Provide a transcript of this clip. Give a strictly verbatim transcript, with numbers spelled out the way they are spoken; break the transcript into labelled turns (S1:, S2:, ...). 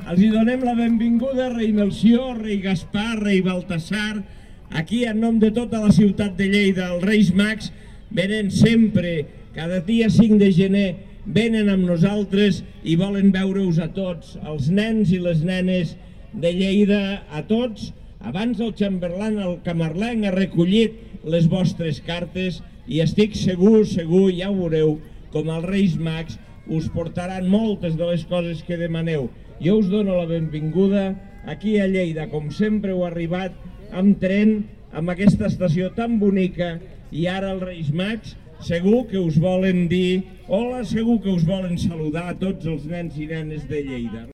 S1: els hi donem la benvinguda, rei Melcior, rei Gaspar, rei Baltasar, aquí en nom de tota la ciutat de Lleida. Els Reis Mags venen sempre, cada dia cinc de gener, venen amb nosaltres i volen veure-us a tots, els nens i les nenes de Lleida, a tots. Abans el xamberlan, el camarlenc, ha recollit les vostres cartes i estic segur, segur, ja ho veureu, com els Reis Mags us portaran moltes de les coses que demaneu. Jo us dono la benvinguda aquí a Lleida, com sempre heu arribat amb tren, amb aquesta estació tan bonica, i ara els Reis Mags segur que us volen dir hola, segur que us volen saludar a tots els nens i nenes de Lleida.